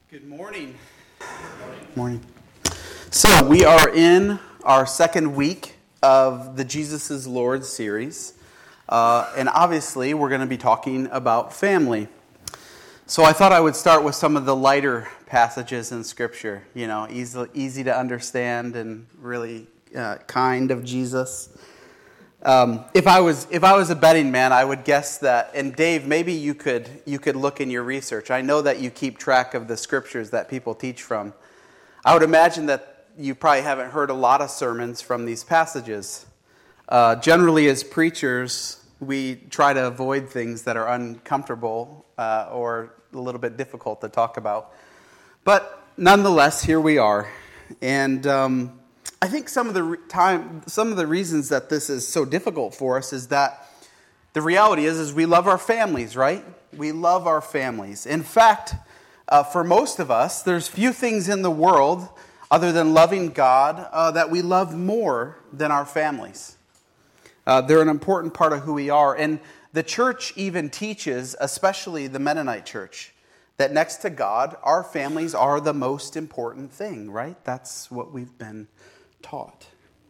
Good morning. Morning. So we are in our second week of the Jesus is Lord series. And obviously we're going to be talking about family. So I thought I would start with some of the lighter passages in Scripture. You know, easy to understand and really kind of Jesus. If I was a betting man, I would guess that, and Dave, maybe you could look in your research. I know that you keep track of the scriptures that people teach from. I would imagine that you probably haven't heard a lot of sermons from these passages. Generally, as preachers, we try to avoid things that are uncomfortable or a little bit difficult to talk about. But nonetheless, here we are, and I think some of the reasons that this is so difficult for us is that the reality is we love our families, right? We love our families. In fact, for most of us, there's few things in the world other than loving God that we love more than our families. They're an important part of who we are. And the church even teaches, especially the Mennonite church, that next to God, our families are the most important thing, right? That's what we've been taught.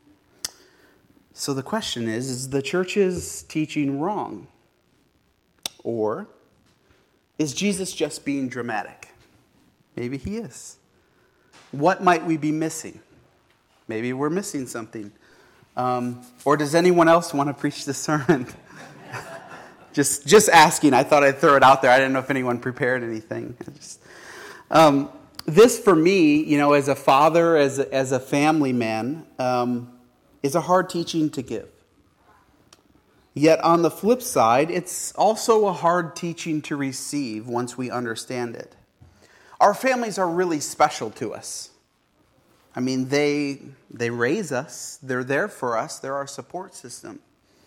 So the question is the church's teaching wrong? Or is Jesus just being dramatic? Maybe he is. What might we be missing? Maybe we're missing something. Or does anyone else want to preach this sermon? just asking. I thought I'd throw it out there. I didn't know if anyone prepared anything. This, for me, you know, as a father, as a family man, is a hard teaching to give. Yet, on the flip side, it's also a hard teaching to receive once we understand it. Our families are really special to us. I mean, they raise us. They're there for us. They're our support system.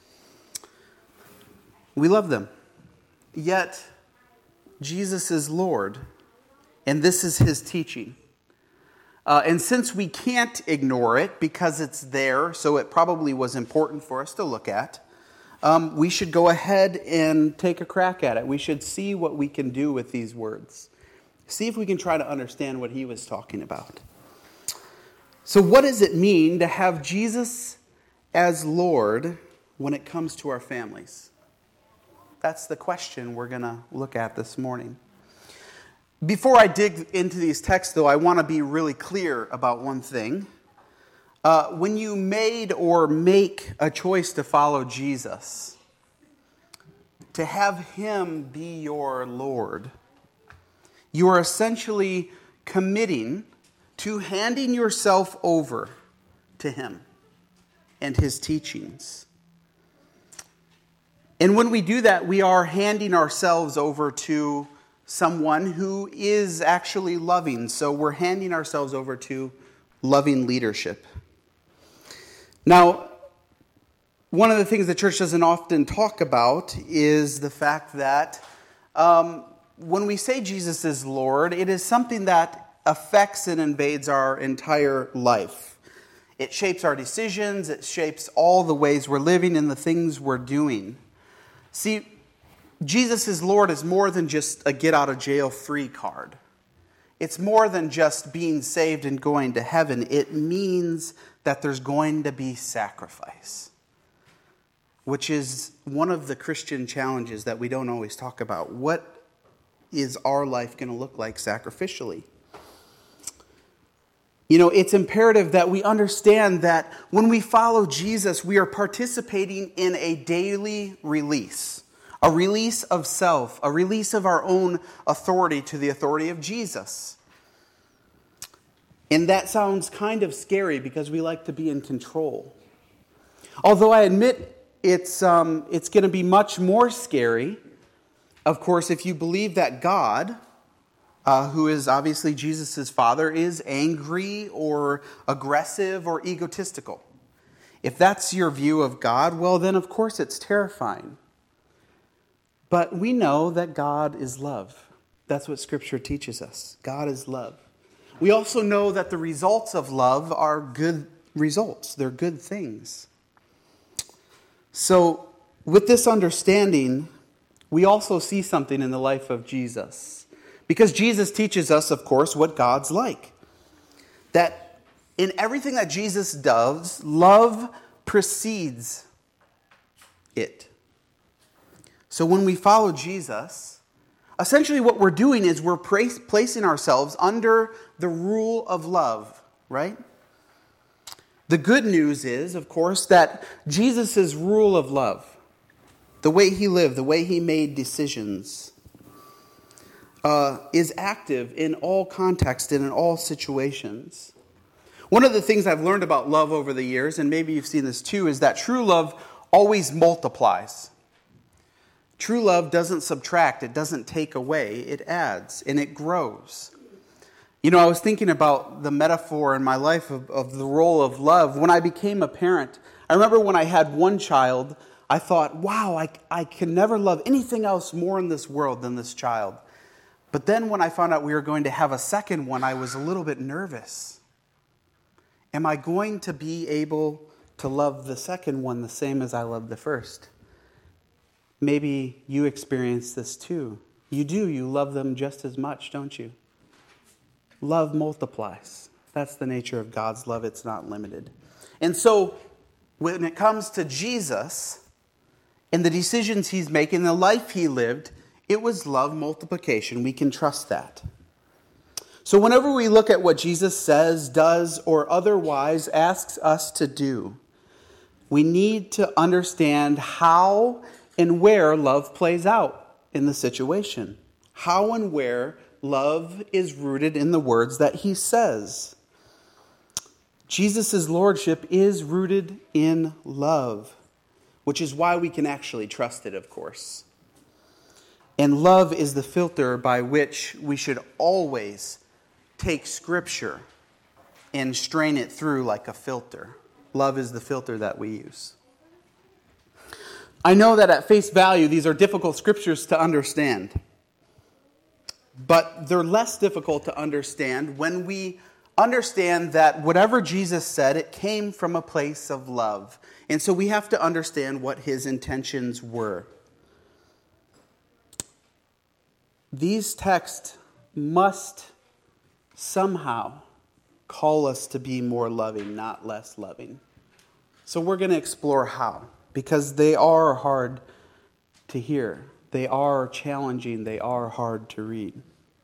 We love them. Yet, Jesus is Lord. And this is his teaching. And since we can't ignore it because it's there, so it probably was important for us to look at, we should go ahead and take a crack at it. We should see what we can do with these words. See if we can try to understand what he was talking about. So what does it mean to have Jesus as Lord when it comes to our families? That's the question we're going to look at this morning. Before I dig into these texts, though, I want to be really clear about one thing. When you made or make a choice to follow Jesus, to have him be your Lord, you are essentially committing to handing yourself over to him and his teachings. And when we do that, we are handing ourselves over to someone who is actually loving. So we're handing ourselves over to loving leadership. Now, one of the things the church doesn't often talk about is the fact that when we say Jesus is Lord, it is something that affects and invades our entire life. It shapes our decisions. It shapes all the ways we're living and the things we're doing. See, Jesus is Lord is more than just a get-out-of-jail-free card. It's more than just being saved and going to heaven. It means that there's going to be sacrifice, which is one of the Christian challenges that we don't always talk about. What is our life going to look like sacrificially? You know, it's imperative that we understand that when we follow Jesus, we are participating in a daily release. A release of self, a release of our own authority to the authority of Jesus. And that sounds kind of scary because we like to be in control. Although I admit it's going to be much more scary, of course, if you believe that God, who is obviously Jesus' Father, is angry or aggressive or egotistical. If that's your view of God, well then of course it's terrifying. But we know that God is love. That's what Scripture teaches us. God is love. We also know that the results of love are good results. They're good things. So, with this understanding, we also see something in the life of Jesus. Because Jesus teaches us, of course, what God's like. That in everything that Jesus does, love precedes it. So when we follow Jesus, essentially what we're doing is we're placing ourselves under the rule of love, right? The good news is, of course, that Jesus' rule of love, the way he lived, the way he made decisions, is active in all contexts and in all situations. One of the things I've learned about love over the years, and maybe you've seen this too, is that true love always multiplies. True love doesn't subtract, it doesn't take away, it adds, and it grows. You know, I was thinking about the metaphor in my life of the role of love. When I became a parent, I remember when I had one child, I thought, wow, I can never love anything else more in this world than this child. But then when I found out we were going to have a second one, I was a little bit nervous. Am I going to be able to love the second one the same as I loved the first? Maybe you experience this too. You do. You love them just as much, don't you? Love multiplies. That's the nature of God's love. It's not limited. And so when it comes to Jesus and the decisions he's making, the life he lived, it was love multiplication. We can trust that. So whenever we look at what Jesus says, does, or otherwise asks us to do, we need to understand how and where love plays out in the situation. How and where love is rooted in the words that he says. Jesus' lordship is rooted in love, which is why we can actually trust it, of course. And love is the filter by which we should always take Scripture and strain it through like a filter. Love is the filter that we use. I know that at face value, these are difficult scriptures to understand. But they're less difficult to understand when we understand that whatever Jesus said, it came from a place of love. And so we have to understand what his intentions were. These texts must somehow call us to be more loving, not less loving. So we're going to explore how. Because they are hard to hear. They are challenging. They are hard to read.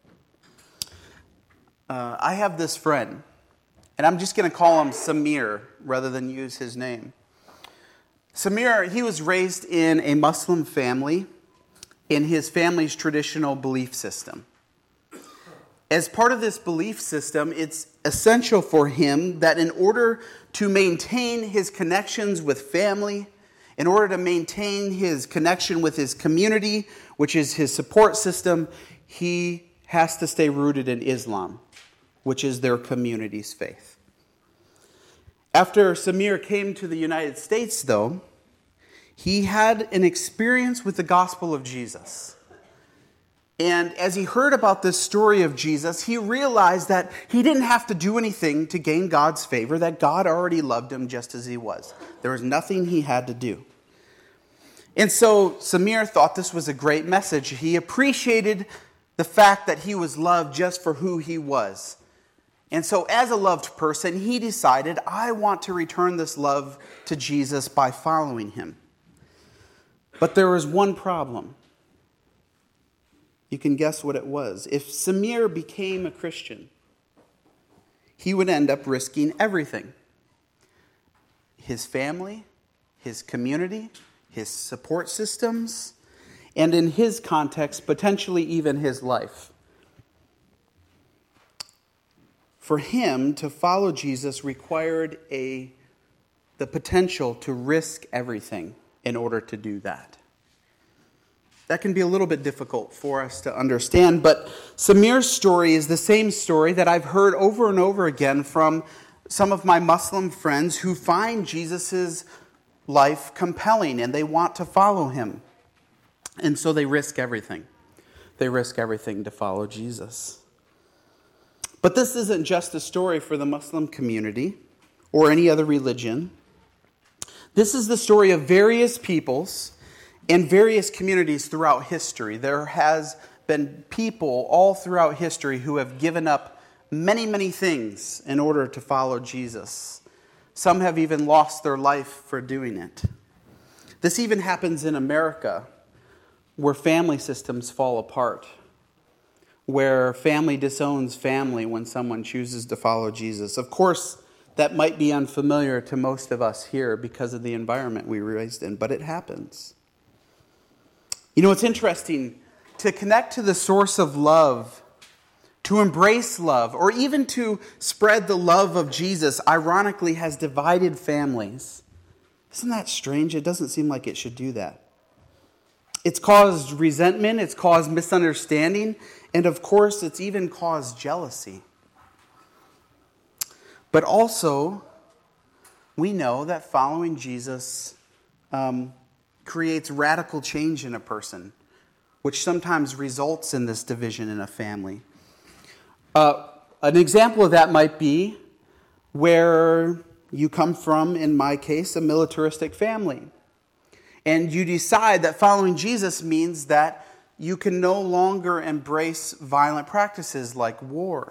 I have this friend, and I'm just going to call him Samir rather than use his name. Samir, he was raised in a Muslim family in his family's traditional belief system. As part of this belief system, it's essential for him that in order to maintain his connections with family, in order to maintain his connection with his community, which is his support system, he has to stay rooted in Islam, which is their community's faith. After Samir came to the United States, though, he had an experience with the gospel of Jesus. And as he heard about this story of Jesus, he realized that he didn't have to do anything to gain God's favor, that God already loved him just as he was. There was nothing he had to do. And so Samir thought this was a great message. He appreciated the fact that he was loved just for who he was. And so as a loved person, he decided, I want to return this love to Jesus by following him. But there was one problem. You can guess what it was. If Samir became a Christian, he would end up risking everything. His family, his community, his support systems, and in his context, potentially even his life. For him to follow Jesus required the potential to risk everything in order to do that. That can be a little bit difficult for us to understand, but Samir's story is the same story that I've heard over and over again from some of my Muslim friends who find Jesus' life compelling and they want to follow him. And so they risk everything. They risk everything to follow Jesus. But this isn't just a story for the Muslim community or any other religion. This is the story of various peoples in various communities throughout history. There has been people all throughout history who have given up many, many things in order to follow Jesus. Some have even lost their life for doing it. This even happens in America, where family systems fall apart, where family disowns family when someone chooses to follow Jesus. Of course, that might be unfamiliar to most of us here because of the environment we were raised in, but it happens. You know, it's interesting to connect to the source of love, to embrace love, or even to spread the love of Jesus, ironically has divided families. Isn't that strange? It doesn't seem like it should do that. It's caused resentment, it's caused misunderstanding, and of course, it's even caused jealousy. But also, we know that following Jesus creates radical change in a person, which sometimes results in this division in a family. An example of that might be where you come from, in my case, a militaristic family. And you decide that following Jesus means that you can no longer embrace violent practices like war.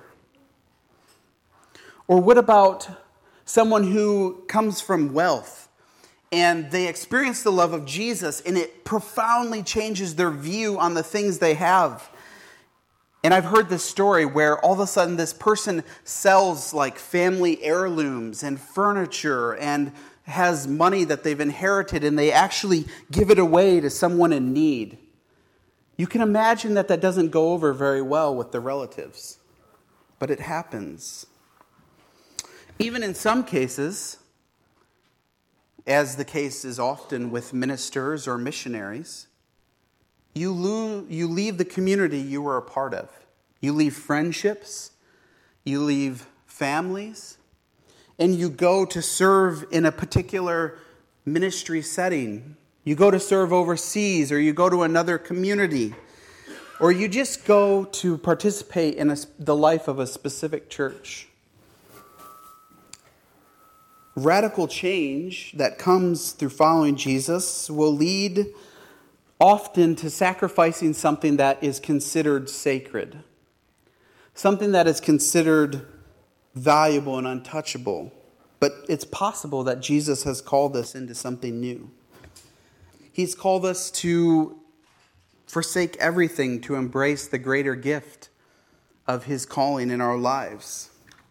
Or what about someone who comes from wealth and they experience the love of Jesus and it profoundly changes their view on the things they have? And I've heard this story where all of a sudden this person sells like family heirlooms and furniture and has money that they've inherited and they actually give it away to someone in need. You can imagine that doesn't go over very well with the relatives, but it happens. Even in some cases, as the case is often with ministers or missionaries, you leave the community you were a part of. You leave friendships, you leave families, and you go to serve in a particular ministry setting. You go to serve overseas, or you go to another community, or you just go to participate in the life of a specific church. Radical change that comes through following Jesus will lead often to sacrificing something that is considered sacred, something that is considered valuable and untouchable. But it's possible that Jesus has called us into something new. He's called us to forsake everything to embrace the greater gift of his calling in our lives.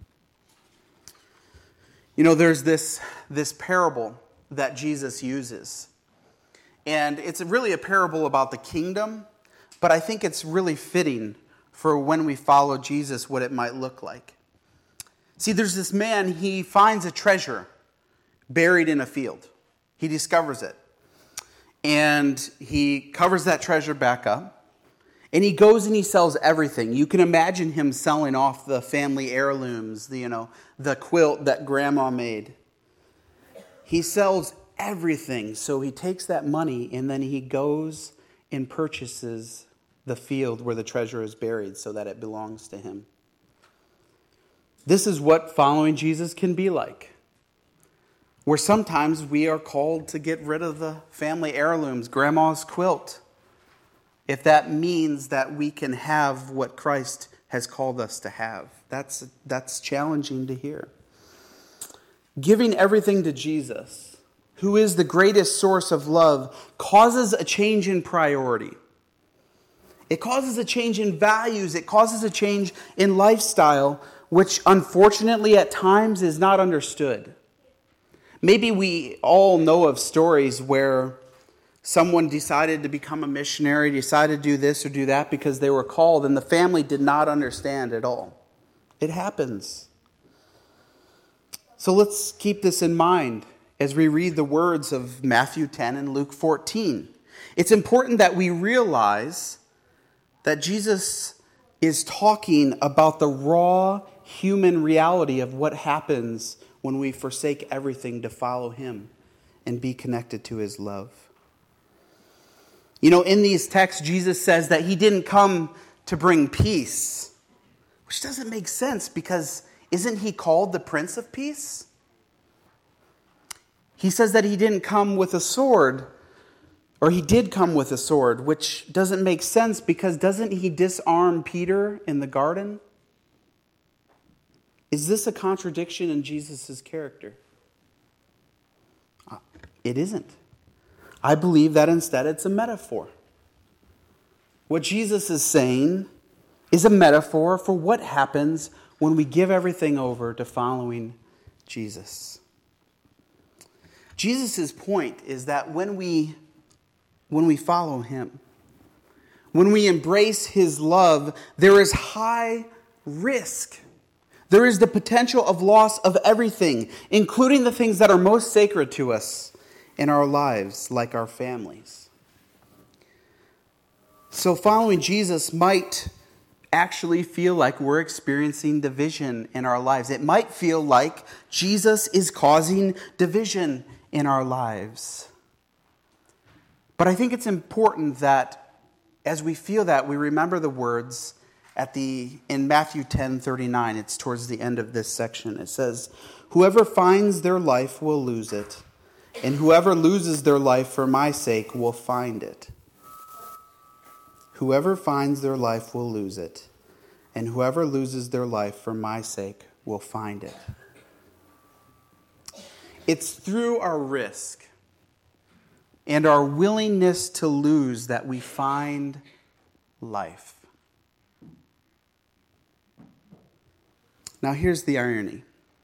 You know, there's this parable that Jesus uses. And it's really a parable about the kingdom, but I think it's really fitting for when we follow Jesus, what it might look like. See, there's this man, he finds a treasure buried in a field. He discovers it. And he covers that treasure back up. And he goes and he sells everything. You can imagine him selling off the family heirlooms, the quilt that grandma made. He sells everything. So he takes that money and then he goes and purchases the field where the treasure is buried so that it belongs to him. This is what following Jesus can be like. Where sometimes we are called to get rid of the family heirlooms, grandma's quilt, if that means that we can have what Christ has called us to have. That's challenging to hear. Giving everything to Jesus, who is the greatest source of love, causes a change in priority. It causes a change in values. It causes a change in lifestyle, which unfortunately at times is not understood. Maybe we all know of stories where someone decided to become a missionary, decided to do this or do that because they were called, and the family did not understand at all. It happens. So let's keep this in mind as we read the words of Matthew 10 and Luke 14. It's important that we realize that Jesus is talking about the raw human reality of what happens when we forsake everything to follow him and be connected to his love. You know, in these texts, Jesus says that he didn't come to bring peace, which doesn't make sense because isn't he called the Prince of Peace? He says that he didn't come with a sword, Or he did come with a sword, which doesn't make sense because doesn't he disarm Peter in the garden? Is this a contradiction in Jesus' character? It isn't. I believe that instead it's a metaphor. What Jesus is saying is a metaphor for what happens when we give everything over to following Jesus. Jesus' point is that when we follow him, when we embrace his love, there is high risk. There is the potential of loss of everything, including the things that are most sacred to us in our lives, like our families. So following Jesus might actually feel like we're experiencing division in our lives. It might feel like Jesus is causing division in our lives. But I think it's important that as we feel that, we remember the words in Matthew 10:39. It's towards the end of this section. It says, "Whoever finds their life will lose it, and whoever loses their life for my sake will find it." Whoever finds their life will lose it, and whoever loses their life for my sake will find it. It's through our risk and our willingness to lose that we find life. Now here's the irony.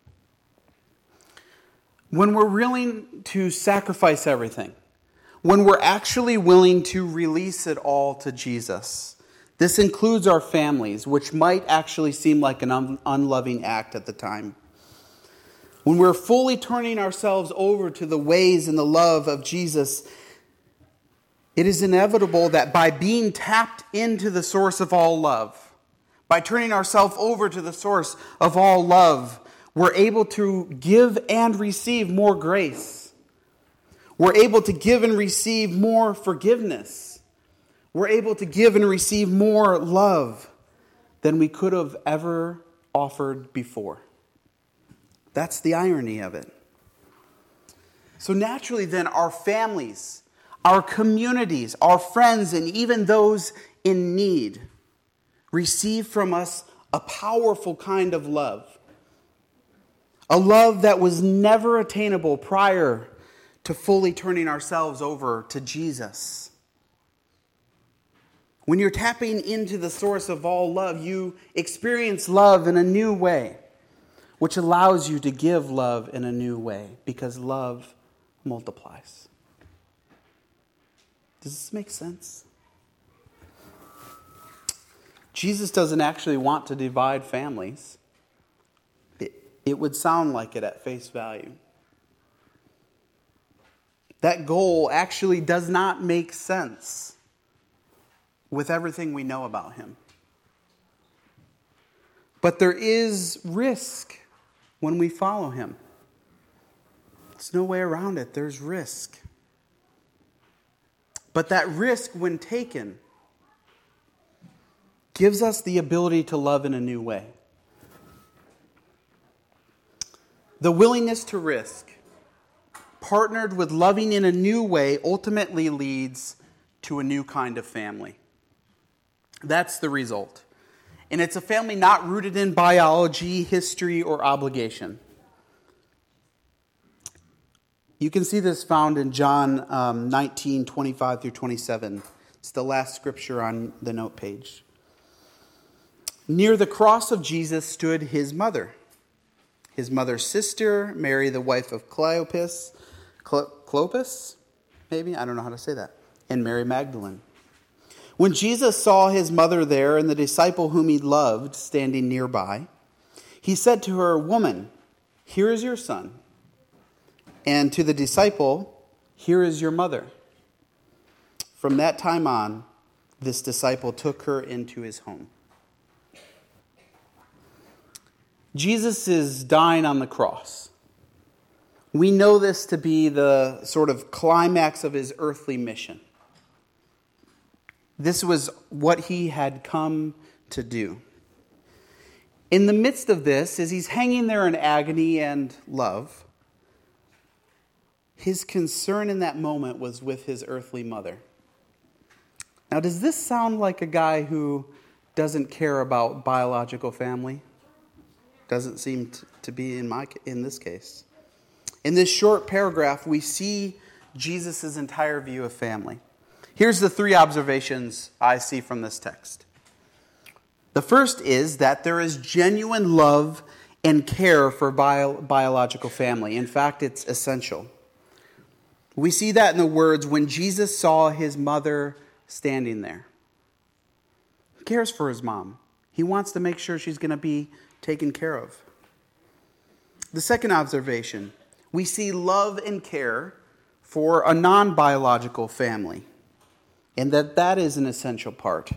When we're willing to sacrifice everything, when we're actually willing to release it all to Jesus, this includes our families, which might actually seem like an unloving act at the time. When we're fully turning ourselves over to the ways and the love of Jesus, it is inevitable that by being tapped into the source of all love, by turning ourselves over to the source of all love, we're able to give and receive more grace. We're able to give and receive more forgiveness. We're able to give and receive more love than we could have ever offered before. That's the irony of it. So naturally then, our families, our communities, our friends, and even those in need receive from us a powerful kind of love. A love that was never attainable prior to fully turning ourselves over to Jesus. When you're tapping into the source of all love, you experience love in a new way, which allows you to give love in a new way, because love multiplies. Does this make sense? Jesus doesn't actually want to divide families. It would sound like it at face value. That goal actually does not make sense with everything we know about him. But there is risk when we follow him. There's no way around it. There's risk. But that risk, when taken, gives us the ability to love in a new way. The willingness to risk, partnered with loving in a new way, ultimately leads to a new kind of family. That's the result. And it's a family not rooted in biology, history, or obligation. You can see this found in John 19:25 through 27. It's the last scripture on the note page. Near the cross of Jesus stood his mother's sister, Mary, the wife of Clopas, maybe? I don't know how to say that. And Mary Magdalene. When Jesus saw his mother there and the disciple whom he loved standing nearby, he said to her, "Woman, here is your son." And to the disciple, "Here is your mother." From that time on, this disciple took her into his home. Jesus is dying on the cross. We know this to be the sort of climax of his earthly mission. This was what he had come to do. In the midst of this, as he's hanging there in agony and love, his concern in that moment was with his earthly mother. Now, does this sound like a guy who doesn't care about biological family? Doesn't seem to be in this case. In this short paragraph, we see Jesus' entire view of family. Here's the three observations I see from this text. The first is that there is genuine love and care for biological family. In fact, it's essential. We see that in the words, when Jesus saw his mother standing there. He cares for his mom. He wants to make sure she's going to be taken care of. The second observation, we see love and care for a non-biological family, and that is an essential part.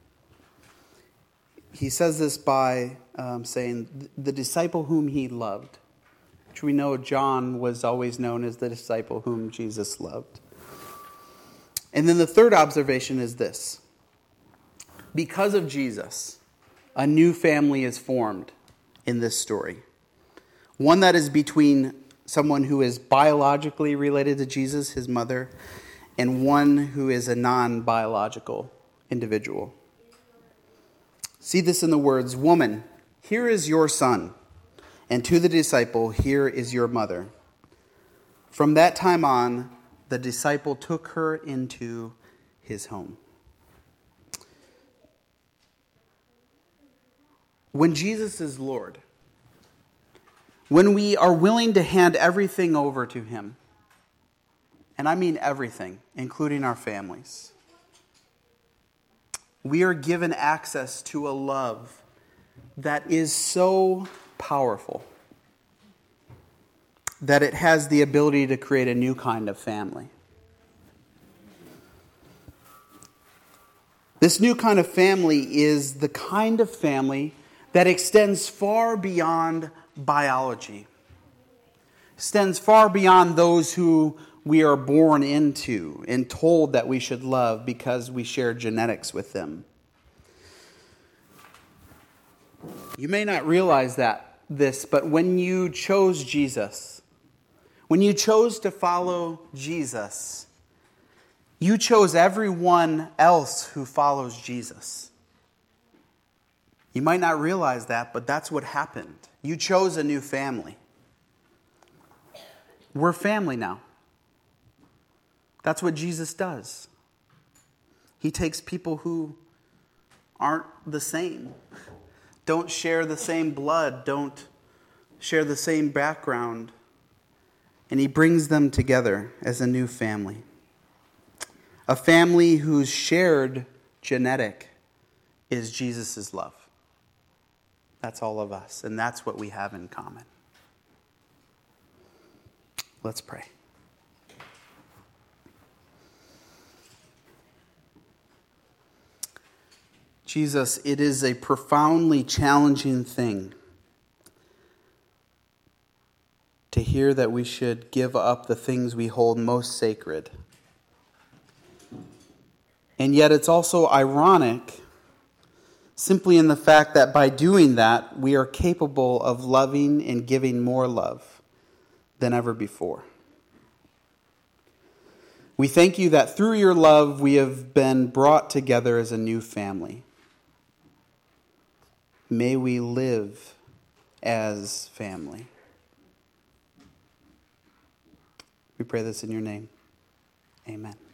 He says this by saying, the disciple whom he loved, which we know John was always known as the disciple whom Jesus loved. And then the third observation is this. Because of Jesus, a new family is formed in this story. One that is between someone who is biologically related to Jesus, his mother, and one who is a non-biological individual. See this in the words, "Woman, here is your son, and to the disciple, here is your mother." From that time on, the disciple took her into his home. When Jesus is Lord, when we are willing to hand everything over to him, and I mean everything, including our families, we are given access to a love that is so powerful that it has the ability to create a new kind of family. This new kind of family is the kind of family that extends far beyond biology, extends far beyond those who we are born into and told that we should love because we share genetics with them. You may not realize this, but when you chose Jesus, when you chose to follow Jesus, you chose everyone else who follows Jesus. You might not realize that, but that's what happened. You chose a new family. We're family now. That's what Jesus does. He takes people who aren't the same, don't share the same blood, don't share the same background, and he brings them together as a new family. A family whose shared genetic is Jesus' love. That's all of us, and that's what we have in common. Let's pray. Jesus, it is a profoundly challenging thing to hear that we should give up the things we hold most sacred. And yet it's also ironic simply in the fact that by doing that, we are capable of loving and giving more love than ever before. We thank you that through your love, we have been brought together as a new family. May we live as family. We pray this in your name. Amen.